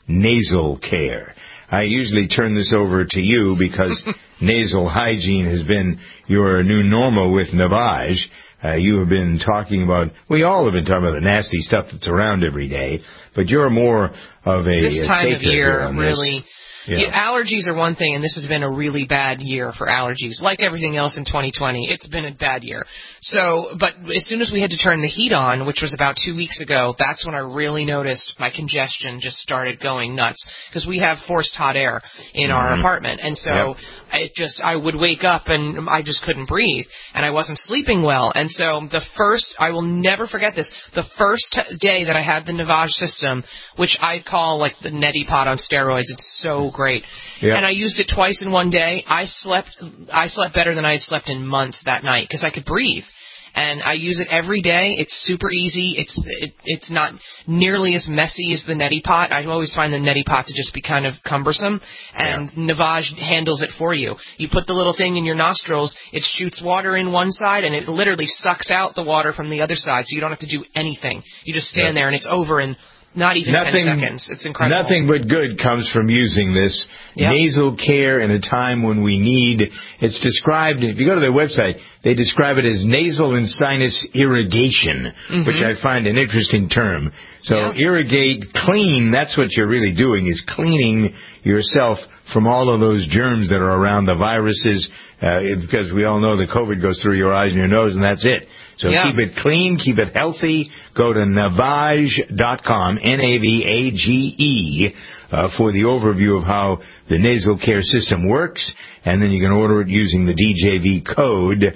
nasal care. I usually turn this over to you because nasal hygiene has been your new normal with Navage. Uh, you have been talking about, we all have been talking about the nasty stuff that's around every day, but you're more of a This time a of year, on really... This. Yeah. Yeah, allergies are one thing, and this has been a really bad year for allergies. Like everything else in twenty twenty, it's been a bad year. So, but as soon as we had to turn the heat on, which was about two weeks ago, that's when I really noticed my congestion just started going nuts. Because we have forced hot air in mm-hmm. our apartment, and so yep. it just, I would wake up and I just couldn't breathe, and I wasn't sleeping well. And so the first, I will never forget this, the first day that I had the Navage system, which I call like the neti pot on steroids, it's so great. Yep. And I used it twice in one day. I slept I slept better than I had slept in months that night because I could breathe. And I use it every day. It's super easy. It's it, it's not nearly as messy as the neti pot. I always find the neti pot to just be kind of cumbersome. And yeah. Navage handles it for you. You put the little thing in your nostrils. It shoots water in one side, and it literally sucks out the water from the other side. So you don't have to do anything. You just stand yeah. there, and it's over in not even nothing, ten seconds. It's incredible. Nothing but good comes from using this yep. nasal care in a time when we need. It's described, if you go to their website, they describe it as nasal and sinus irrigation, mm-hmm. which I find an interesting term. So yeah. irrigate, clean, that's what you're really doing, is cleaning yourself from all of those germs that are around, the viruses, uh, because we all know that COVID goes through your eyes and your nose, and that's it. So yeah. keep it clean, keep it healthy. Go to Navage dot com, N A V A G E, uh, for the overview of how the nasal care system works. And then you can order it using the D J V code,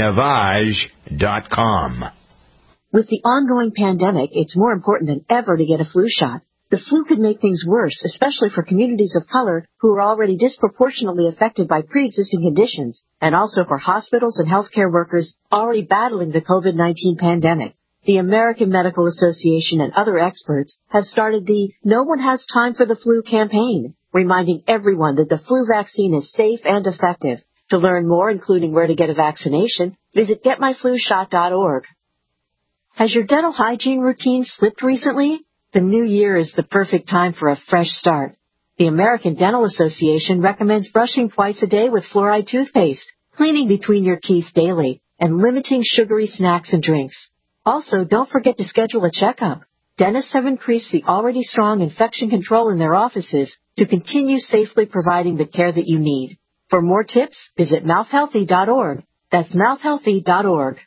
Navage dot com. With the ongoing pandemic, it's more important than ever to get a flu shot. The flu could make things worse, especially for communities of color who are already disproportionately affected by pre-existing conditions, and also for hospitals and healthcare workers already battling the COVID nineteen pandemic. The American Medical Association and other experts have started the No One Has Time for the Flu campaign, reminding everyone that the flu vaccine is safe and effective. To learn more, including where to get a vaccination, visit get my flu shot dot org. Has your dental hygiene routine slipped recently? The new year is the perfect time for a fresh start. The American Dental Association recommends brushing twice a day with fluoride toothpaste, cleaning between your teeth daily, and limiting sugary snacks and drinks. Also, don't forget to schedule a checkup. Dentists have increased the already strong infection control in their offices to continue safely providing the care that you need. For more tips, visit mouth healthy dot org. That's mouth healthy dot org.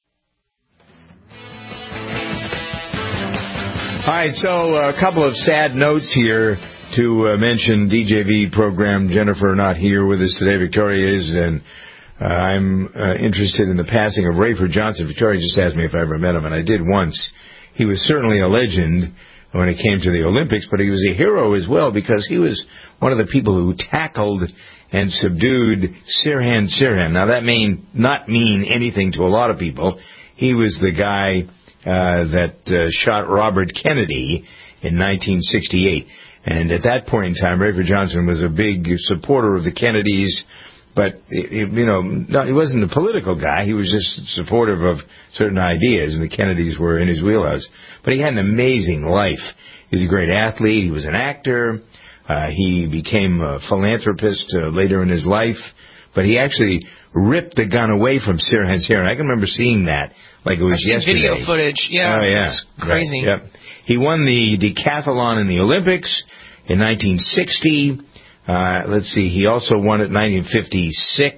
All right, so a couple of sad notes here to uh, mention. D J V program, Jennifer not here with us today. Victoria is, and uh, I'm uh, interested in the passing of Rayford Johnson. Victoria just asked me if I ever met him, and I did once. He was certainly a legend when it came to the Olympics, but he was a hero as well because he was one of the people who tackled and subdued Sirhan Sirhan. Now, that may not mean anything to a lot of people. He was the guy Uh, that uh, shot Robert Kennedy in nineteen sixty-eight. And at that point in time, Rayford Johnson was a big supporter of the Kennedys, but, it, it, you know, not, he wasn't a political guy. He was just supportive of certain ideas, and the Kennedys were in his wheelhouse. But he had an amazing life. He was a great athlete. He was an actor. Uh, he became a philanthropist uh, later in his life. But he actually ripped the gun away from Sirhan Sirhan. I can remember seeing that like it was I've seen yesterday. Video footage. Yeah, oh, yeah. It's crazy. Right. Yep. He won the decathlon in the Olympics in nineteen sixty. Uh, let's see. He also won it in nineteen fifty-six.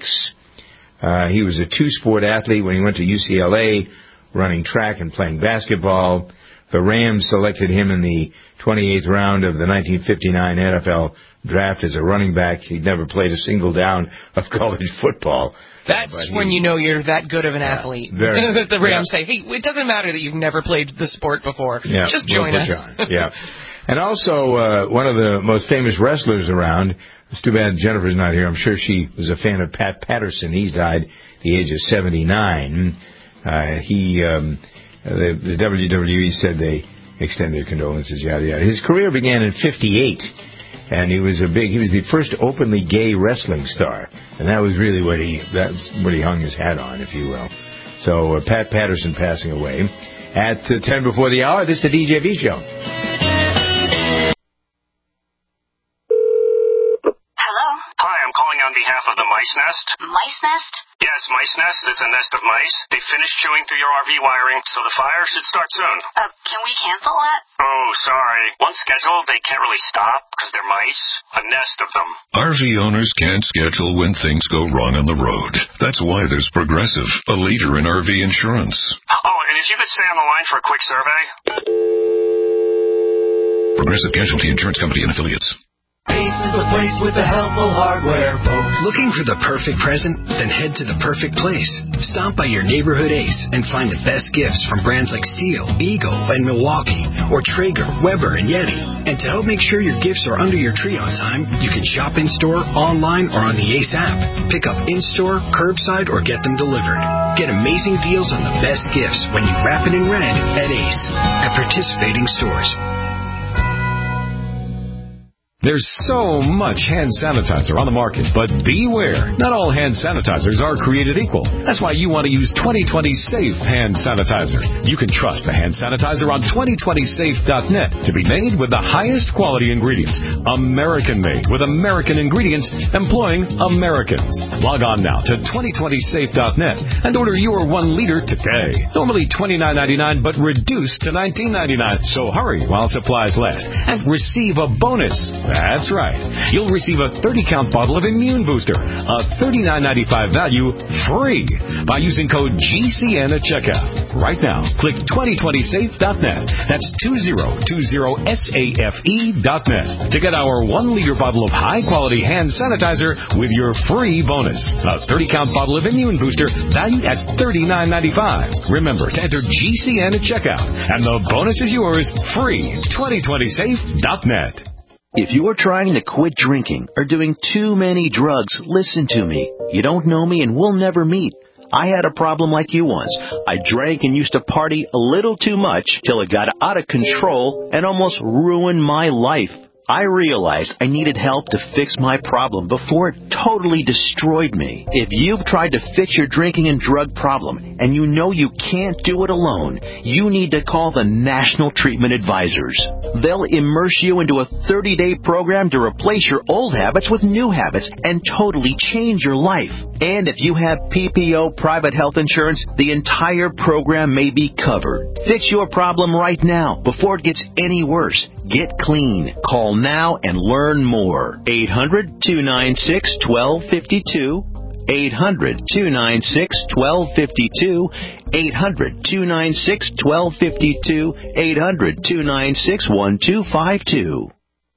Uh, he was a two-sport athlete when he went to U C L A, running track and playing basketball. The Rams selected him in the twenty-eighth round of the nineteen fifty-nine N F L draft as a running back. He'd never played a single down of college football. That's he, when you know you're that good of an yeah, athlete. Very, that the Rams yeah. say, hey, it doesn't matter that you've never played the sport before. Yeah, Just join we'll us. yeah. And also, uh, one of the most famous wrestlers around, it's too bad Jennifer's not here. I'm sure she was a fan of Pat Patterson. He's died at the age of seventy-nine. Uh, he, um, the, the W W E said they extend their condolences, yada, yada. His career began in fifty-eight. And he was a big, he was the first openly gay wrestling star. And that was really what he, that's what he hung his hat on, if you will. So, uh, Pat Patterson passing away. At uh, ten before the hour, this is the D J V Show. mice nest? Mice nest? Yes, mice nest. It's a nest of mice. They finish chewing through your R V wiring, so the fire should start soon. Uh, can we cancel that? Oh, sorry. Once scheduled, they can't really stop because they're mice. A nest of them. R V owners can't schedule when things go wrong on the road. That's why there's Progressive, a leader in R V insurance. Oh, and if you could stay on the line for a quick survey. Progressive Casualty Insurance Company and Affiliates. Ace is the place with the helpful hardware, folks. Looking for the perfect present? Then head to the perfect place. Stop by your neighborhood Ace and find the best gifts from brands like Stihl, Eagle, and Milwaukee, or Traeger, Weber, and Yeti. And to help make sure your gifts are under your tree on time, you can shop in-store, online, or on the Ace app. Pick up in-store, curbside, or get them delivered. Get amazing deals on the best gifts when you wrap it in red at Ace at participating stores. There's so much hand sanitizer on the market, but beware. Not all hand sanitizers are created equal. That's why you want to use twenty twenty Safe Hand Sanitizer. You can trust the hand sanitizer on twenty twenty safe dot net to be made with the highest quality ingredients. American-made with American ingredients employing Americans. Log on now to twenty twenty safe dot net and order your one liter today. Normally twenty-nine ninety-nine, but reduced to nineteen ninety-nine. So hurry while supplies last and receive a bonus. That's right. You'll receive a thirty count bottle of Immune Booster, a thirty-nine ninety-five value, free by using code G C N at checkout. Right now, click twenty twenty safe dot net. That's two zero two zero safe dot net to get our one liter bottle of high-quality hand sanitizer with your free bonus. A thirty count bottle of Immune Booster valued at thirty-nine ninety-five. Remember to enter G C N at checkout, and the bonus is yours free. twenty twenty safe dot net. If you're trying to quit drinking or doing too many drugs, listen to me. You don't know me and we'll never meet. I had a problem like you once. I drank and used to party a little too much till it got out of control and almost ruined my life. I realized I needed help to fix my problem before it totally destroyed me. If you've tried to fix your drinking and drug problem and you know you can't do it alone, you need to call the National Treatment Advisors. They'll immerse you into a thirty-day program to replace your old habits with new habits and totally change your life. And if you have P P O private health insurance, the entire program may be covered. Fix your problem right now before it gets any worse. Get clean. Call now and learn more. eight hundred two nine six one two five two. eight hundred two nine six one two five two. eight hundred two nine six one two five two. eight hundred two nine six one two five two.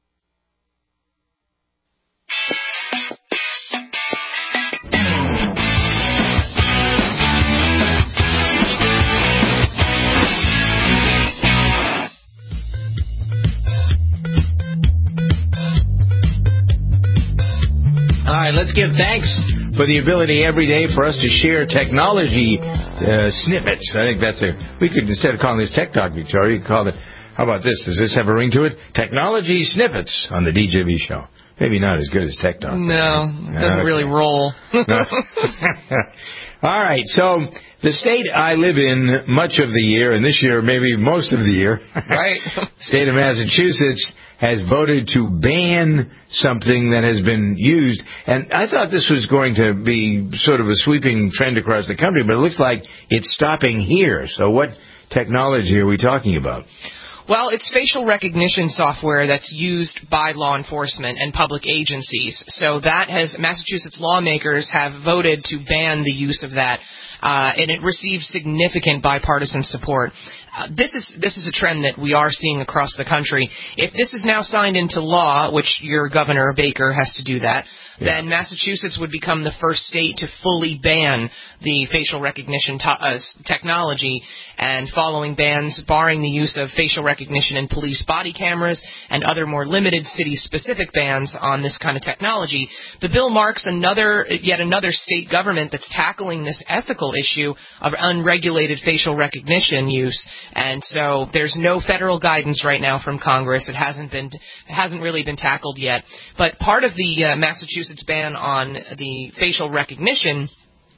All right, let's give thanks for the ability every day for us to share technology uh, snippets. I think that's a, we could, instead of calling this Tech Talk, Victoria, you could call it, how about this? Does this have a ring to it? Technology snippets on the D J V show. Maybe not as good as Tech Talk. No, it doesn't uh, really roll. All right, so the state I live in much of the year, and this year maybe most of the year, right? State of Massachusetts has voted to ban something that has been used. And I thought this was going to be sort of a sweeping trend across the country, but it looks like it's stopping here. So what technology are we talking about? Well, it's facial recognition software that's used by law enforcement and public agencies. So that has, Massachusetts lawmakers have voted to ban the use of that. Uh, and it received significant bipartisan support. Uh, this is this is a trend that we are seeing across the country. If this is now signed into law, which your Governor Baker has to do that, yeah. then Massachusetts would become the first state to fully ban the facial recognition to- uh, technology, and following bans barring the use of facial recognition in police body cameras and other more limited city-specific bans on this kind of technology. The bill marks another, yet another state government that's tackling this ethical issue of unregulated facial recognition use. And so there's no federal guidance right now from Congress. It hasn't been, it hasn't really been tackled yet. But part of the uh, Massachusetts ban on the facial recognition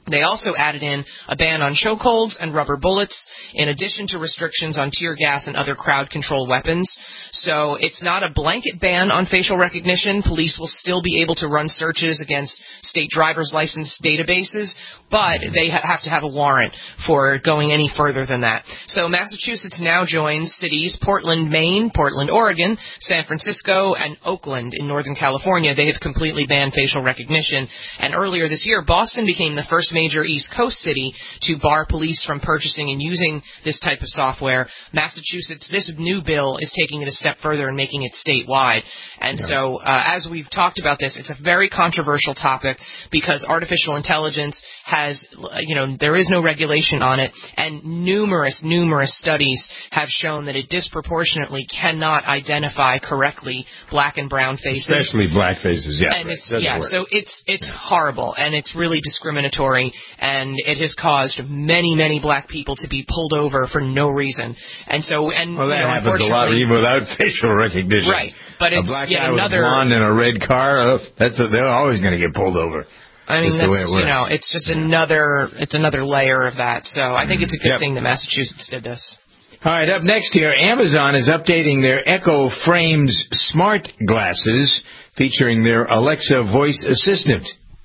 They also added in a ban on chokeholds and rubber bullets, in addition to restrictions on tear gas and other crowd control weapons. So it's not a blanket ban on facial recognition. Police will still be able to run searches against state driver's license databases, but they ha- have to have a warrant for going any further than that. So Massachusetts now joins cities Portland, Maine, Portland, Oregon, San Francisco, and Oakland in Northern California. They have completely banned facial recognition. And earlier this year, Boston became the first major East Coast city to bar police from purchasing and using this type of software. Massachusetts, this new bill is taking it a step further and making it statewide. And yeah. so, uh, as we've talked about this, it's a very controversial topic because artificial intelligence has, you know, there is no regulation on it, and numerous, numerous studies have shown that it disproportionately cannot identify correctly black and brown faces. Especially black faces, yeah. And right. it's, yeah, work. so it's it's yeah. horrible, and it's really discriminatory, and it has caused many, many black people to be pulled over for no reason. And so, and well, that you know, happens a lot even without facial recognition. Right, but it's a black yet guy another with a blonde in a red car. That's a, they're always going to get pulled over. I mean, that's, that's you know, it's just another it's another layer of that. So I think it's a good yep. thing that Massachusetts did this. All right, up next here, Amazon is updating their Echo Frames smart glasses featuring their Alexa voice assistant.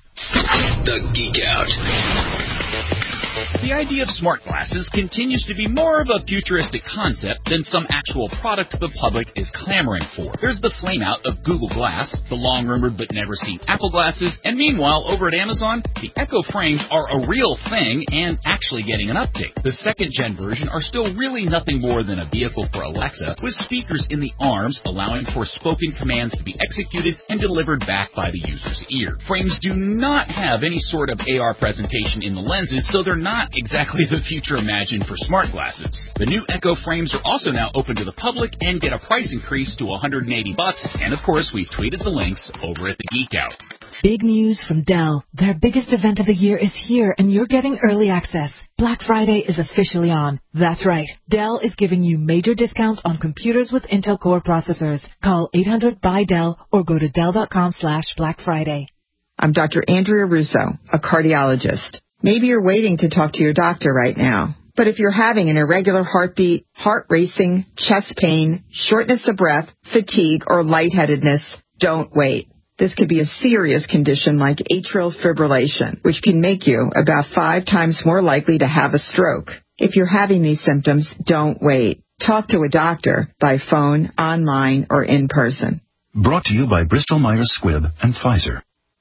The Geek Out. The idea of smart glasses continues to be more of a futuristic concept than some actual product the public is clamoring for. There's the flameout of Google Glass, the long-rumored but never-seen Apple glasses, and meanwhile, over at Amazon, the Echo Frames are a real thing and actually getting an update. The second-gen version are still really nothing more than a vehicle for Alexa, with speakers in the arms allowing for spoken commands to be executed and delivered back by the user's ear. Frames do not have any sort of A R presentation in the lenses, so they're not exactly the future imagined for smart glasses. The new Echo Frames are also now open to the public and get a price increase to one hundred eighty bucks. And of course, we've tweeted the links over at the Geek Out. Big news from Dell. Their biggest event of the year is here, and you're getting early access. Black Friday is officially on. That's right. Dell is giving you major discounts on computers with Intel Core processors. Call eight hundred buy Dell or go to Dell.com slash Black Friday. I'm Doctor Andrea Russo, a cardiologist. Maybe you're waiting to talk to your doctor right now. But if you're having an irregular heartbeat, heart racing, chest pain, shortness of breath, fatigue, or lightheadedness, don't wait. This could be a serious condition like atrial fibrillation, which can make you about five times more likely to have a stroke. If you're having these symptoms, don't wait. Talk to a doctor by phone, online, or in person. Brought to you by Bristol Myers Squibb and Pfizer.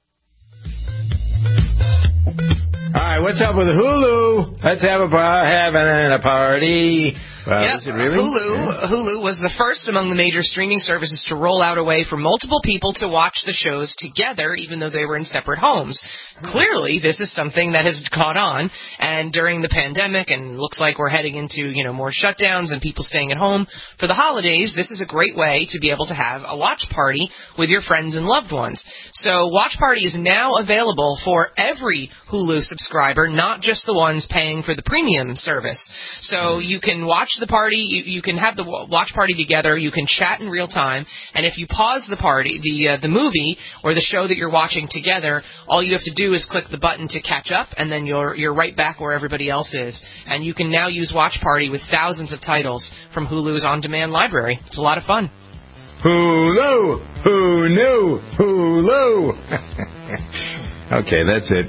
All right, what's up with Hulu? Let's have a par- having a party. Wow, yep. Is it really? Hulu, yeah. Hulu was the first among the major streaming services to roll out a way for multiple people to watch the shows together, even though they were in separate homes. Clearly, this is something that has caught on, and during the pandemic, and looks like we're heading into, you know, more shutdowns and people staying at home for the holidays, this is a great way to be able to have a watch party with your friends and loved ones. So, Watch Party is now available for every Hulu subscriber, not just the ones paying for the premium service. So, you can watch the party, you, you can have the watch party together, you can chat in real time, and if you pause the party, the uh, the movie or the show that you're watching together, all you have to do is click the button to catch up, and then you're you're right back where everybody else is. And you can now use Watch Party with thousands of titles from Hulu's on-demand library. It's a lot of fun. Hulu! Who knew? Hulu! Okay, that's it.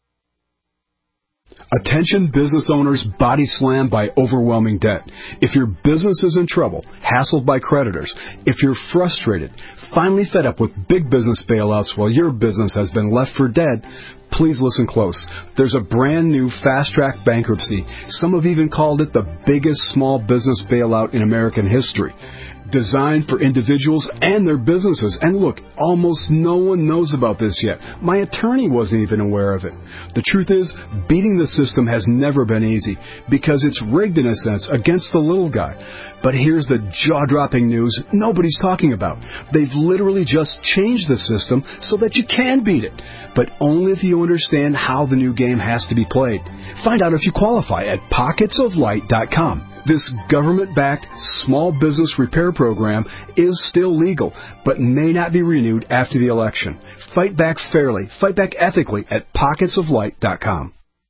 Attention business owners body slammed by overwhelming debt. If your business is in trouble, hassled by creditors, if you're frustrated, finally fed up with big business bailouts while your business has been left for dead, please listen close. There's a brand new fast-track bankruptcy. Some have even called it the biggest small business bailout in American history. Designed for individuals and their businesses. And look, almost no one knows about this yet. My attorney wasn't even aware of it. The truth is, beating the system has never been easy because it's rigged in a sense against the little guy. But here's the jaw-dropping news nobody's talking about. They've literally just changed the system so that you can beat it, but only if you understand how the new game has to be played. Find out if you qualify at pockets of light dot com. This government-backed small business repair program is still legal, but may not be renewed after the election. Fight back fairly, fight back ethically at pockets of light dot com.